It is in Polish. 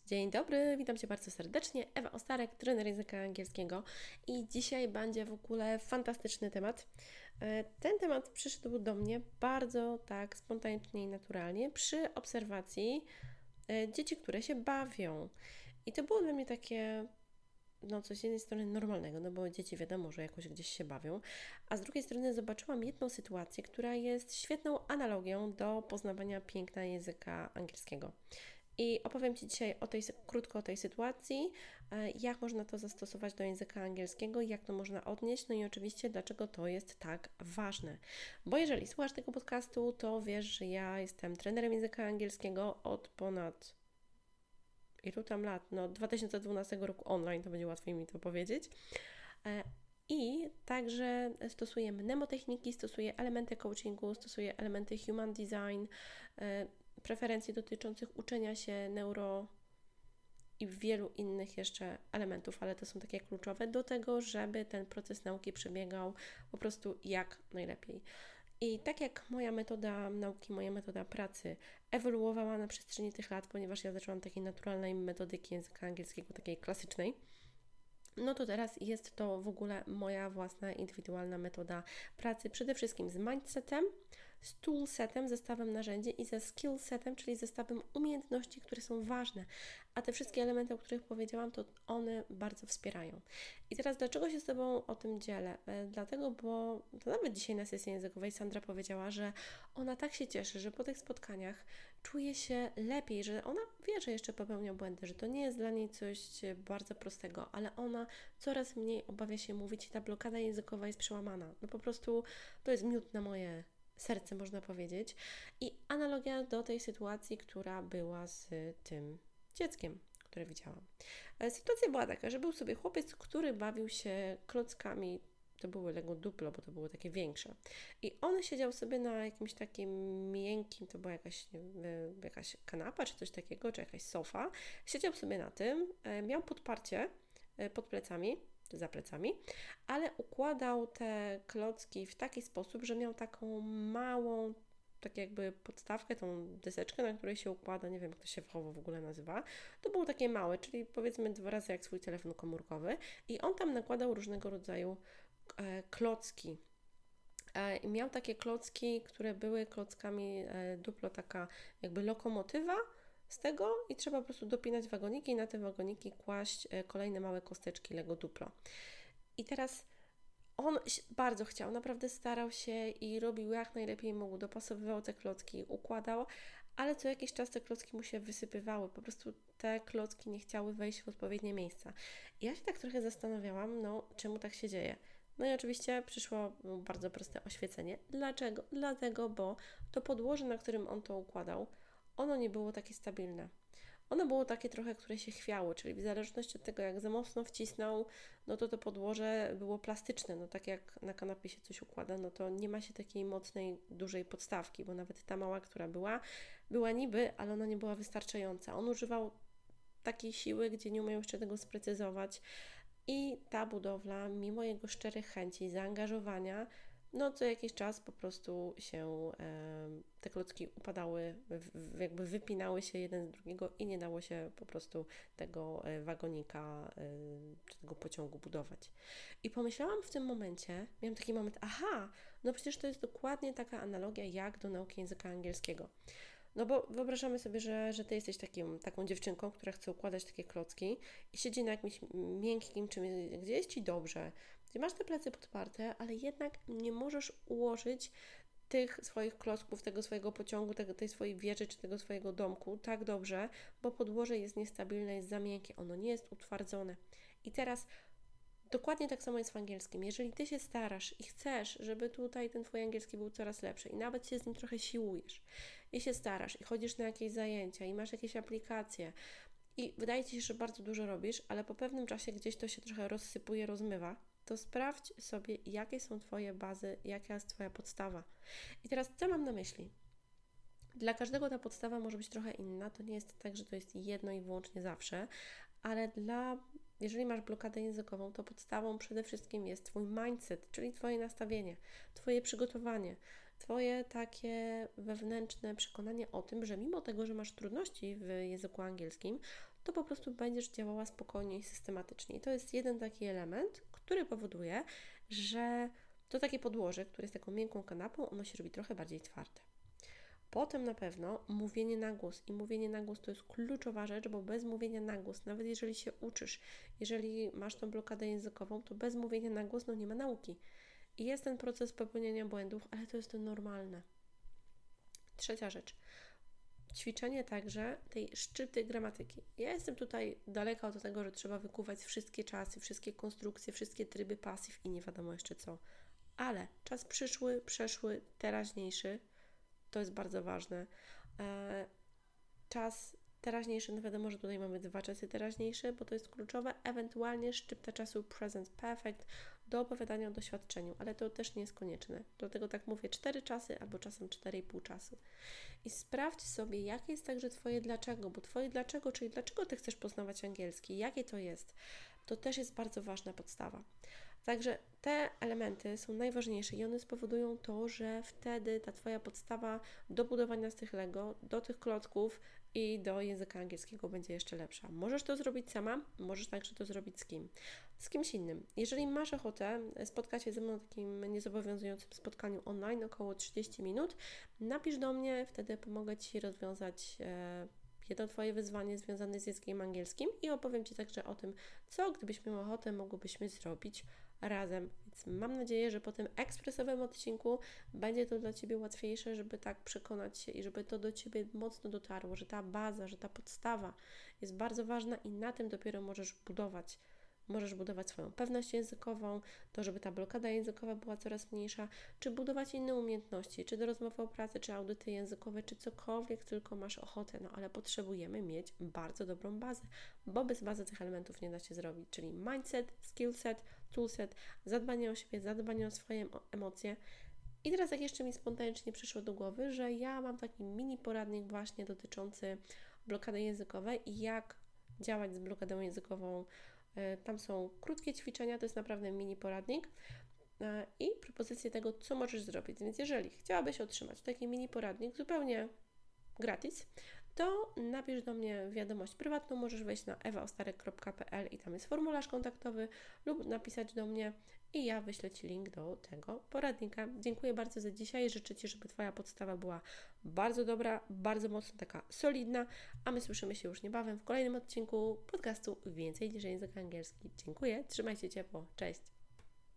Dzień dobry, witam Cię bardzo serdecznie. Ewa Ostarek, trener języka angielskiego i dzisiaj będzie w ogóle fantastyczny temat. Ten temat przyszedł do mnie bardzo tak spontanicznie i naturalnie przy obserwacji dzieci, które się bawią. I to było dla mnie takie, coś z jednej strony normalnego, no bo dzieci wiadomo, że jakoś gdzieś się bawią, a z drugiej strony zobaczyłam jedną sytuację, która jest świetną analogią do poznawania piękna języka angielskiego. I opowiem Ci dzisiaj krótko o tej sytuacji, jak można to zastosować do języka angielskiego, jak to można odnieść, no i oczywiście dlaczego to jest tak ważne. Bo jeżeli słuchasz tego podcastu, to wiesz, że ja jestem trenerem języka angielskiego od ponad ilu tam lat? 2012 roku online, to będzie łatwiej mi to powiedzieć. I także stosuję mnemotechniki, stosuję elementy coachingu, stosuję elementy human design, preferencji dotyczących uczenia się neuro i wielu innych jeszcze elementów, ale to są takie kluczowe do tego, żeby ten proces nauki przebiegał po prostu jak najlepiej. I tak jak moja metoda nauki, moja metoda pracy ewoluowała na przestrzeni tych lat, ponieważ ja zaczęłam takiej naturalnej metodyki języka angielskiego, takiej klasycznej, no to teraz jest to w ogóle moja własna indywidualna metoda pracy, przede wszystkim z mindsetem, z toolsetem, zestawem narzędzi i ze skillsetem, czyli zestawem umiejętności, które są ważne. A te wszystkie elementy, o których powiedziałam, to one bardzo wspierają. I teraz dlaczego się z Tobą o tym dzielę? Dlatego, bo to nawet dzisiaj na sesji językowej Sandra powiedziała, że ona tak się cieszy, że po tych spotkaniach czuje się lepiej, że ona wie, że jeszcze popełnia błędy, że to nie jest dla niej coś bardzo prostego, ale ona coraz mniej obawia się mówić i ta blokada językowa jest przełamana. No po prostu to jest miód na moje serce, można powiedzieć. I analogia do tej sytuacji, która była z tym dzieckiem, które widziałam. Sytuacja była taka, że był sobie chłopiec, który bawił się klockami. To były Lego Duplo, bo to były takie większe. I on siedział sobie na jakimś takim miękkim, to była jakaś kanapa, czy coś takiego, czy jakaś sofa. Siedział sobie na tym, miał podparcie pod plecami, za plecami, ale układał te klocki w taki sposób, że miał taką małą, tak jakby podstawkę, tą deseczkę, na której się układa, nie wiem jak to się fachowo w ogóle nazywa. To było takie małe, czyli powiedzmy 2 razy jak swój telefon komórkowy i on tam nakładał różnego rodzaju klocki. I miał takie klocki, które były klockami Duplo, taka jakby lokomotywa z tego i trzeba po prostu dopinać wagoniki i na te wagoniki kłaść kolejne małe kosteczki Lego Duplo. I teraz on bardzo chciał, naprawdę starał się i robił jak najlepiej mógł, dopasowywał te klocki, układał, ale co jakiś czas te klocki mu się wysypywały, po prostu te klocki nie chciały wejść w odpowiednie miejsca. I ja się tak trochę zastanawiałam, czemu tak się dzieje. No i oczywiście przyszło bardzo proste oświecenie. Dlaczego? Dlatego, bo to podłoże, na którym on to układał, ono nie było takie stabilne. Ono było takie trochę, które się chwiało, czyli w zależności od tego, jak za mocno wcisnął, to podłoże było plastyczne. Tak jak na kanapie się coś układa, to nie ma się takiej mocnej, dużej podstawki, bo nawet ta mała, która była niby, ale ona nie była wystarczająca. On używał takiej siły, gdzie nie umiał jeszcze tego sprecyzować i ta budowla, mimo jego szczerych chęci, zaangażowania, co jakiś czas po prostu się te klocki upadały, jakby wypinały się jeden z drugiego i nie dało się po prostu tego wagonika czy tego pociągu budować. I pomyślałam w tym momencie, miałam taki moment, aha, przecież to jest dokładnie taka analogia jak do nauki języka angielskiego. Bo wyobrażamy sobie, że Ty jesteś taką dziewczynką, która chce układać takie klocki i siedzi na jakimś miękkim czymś, gdzie jest Ci dobrze, gdzie masz te plecy podparte, ale jednak nie możesz ułożyć tych swoich klocków, tego swojego pociągu, tej swojej wieży czy tego swojego domku tak dobrze, bo podłoże jest niestabilne, jest za miękkie, ono nie jest utwardzone. I teraz dokładnie tak samo jest w angielskim. Jeżeli Ty się starasz i chcesz, żeby tutaj ten Twój angielski był coraz lepszy i nawet się z nim trochę siłujesz i się starasz i chodzisz na jakieś zajęcia i masz jakieś aplikacje i wydaje Ci się, że bardzo dużo robisz, ale po pewnym czasie gdzieś to się trochę rozsypuje, rozmywa, to sprawdź sobie, jakie są Twoje bazy, jaka jest Twoja podstawa. I teraz co mam na myśli? Dla każdego ta podstawa może być trochę inna, to nie jest tak, że to jest jedno i wyłącznie zawsze, ale jeżeli masz blokadę językową, to podstawą przede wszystkim jest Twój mindset, czyli Twoje nastawienie, Twoje przygotowanie. Twoje takie wewnętrzne przekonanie o tym, że mimo tego, że masz trudności w języku angielskim, to po prostu będziesz działała spokojnie i systematycznie. I to jest jeden taki element, który powoduje, że to takie podłoże, które jest taką miękką kanapą, ono się robi trochę bardziej twarde. Potem na pewno mówienie na głos. I mówienie na głos to jest kluczowa rzecz, bo bez mówienia na głos, nawet jeżeli się uczysz, jeżeli masz tą blokadę językową, to bez mówienia na głos nie ma nauki. I jest ten proces popełniania błędów, ale to jest to normalne. Trzecia rzecz. Ćwiczenie także tej szczyty gramatyki. Ja jestem tutaj daleka od tego, że trzeba wykuwać wszystkie czasy, wszystkie konstrukcje, wszystkie tryby pasyw i nie wiadomo jeszcze co. Ale czas przyszły, przeszły, teraźniejszy to jest bardzo ważne. Czas teraźniejszy, no wiadomo, że tutaj mamy 2 czasy teraźniejsze, bo to jest kluczowe, ewentualnie szczypta czasu present perfect do opowiadania o doświadczeniu, ale to też nie jest konieczne. Dlatego tak mówię 4 czasy albo czasem 4,5 czasu. I sprawdź sobie, jakie jest także Twoje dlaczego, bo Twoje dlaczego, czyli dlaczego Ty chcesz poznawać angielski, jakie to jest, to też jest bardzo ważna podstawa. Także te elementy są najważniejsze i one spowodują to, że wtedy ta Twoja podstawa do budowania z tych Lego, do tych klocków i do języka angielskiego będzie jeszcze lepsza. Możesz to zrobić sama, możesz także to zrobić z kim? Z kimś innym. Jeżeli masz ochotę spotkać się ze mną na takim niezobowiązującym spotkaniu online, około 30 minut, napisz do mnie, wtedy pomogę Ci rozwiązać jedno Twoje wyzwanie związane z językiem angielskim i opowiem Ci także o tym, co gdybyśmy mieli ochotę, mogłybyśmy zrobić razem. Więc mam nadzieję, że po tym ekspresowym odcinku będzie to dla Ciebie łatwiejsze, żeby tak przekonać się i żeby to do Ciebie mocno dotarło, że ta baza, że ta podstawa jest bardzo ważna i na tym dopiero możesz budować. Możesz budować swoją pewność językową, to żeby ta blokada językowa była coraz mniejsza, czy budować inne umiejętności, czy do rozmowy o pracy, czy audyty językowe, czy cokolwiek tylko masz ochotę, no ale potrzebujemy mieć bardzo dobrą bazę, bo bez bazy tych elementów nie da się zrobić, czyli mindset, skillset, toolset, zadbanie o siebie, zadbanie o swoje emocje. I teraz jak jeszcze mi spontanicznie przyszło do głowy, że ja mam taki mini poradnik właśnie dotyczący blokady językowej i jak działać z blokadą językową. Tam są krótkie ćwiczenia, to jest naprawdę mini poradnik i propozycje tego, co możesz zrobić. Więc jeżeli chciałabyś otrzymać taki mini poradnik zupełnie gratis, to napisz do mnie wiadomość prywatną, możesz wejść na ewaostarek.pl i tam jest formularz kontaktowy lub napisać do mnie i ja wyślę Ci link do tego poradnika. Dziękuję bardzo za dzisiaj, życzę Ci, żeby Twoja podstawa była bardzo dobra, bardzo mocno taka solidna, a my słyszymy się już niebawem w kolejnym odcinku podcastu Więcej niż język angielski. Dziękuję, trzymajcie ciepło, cześć!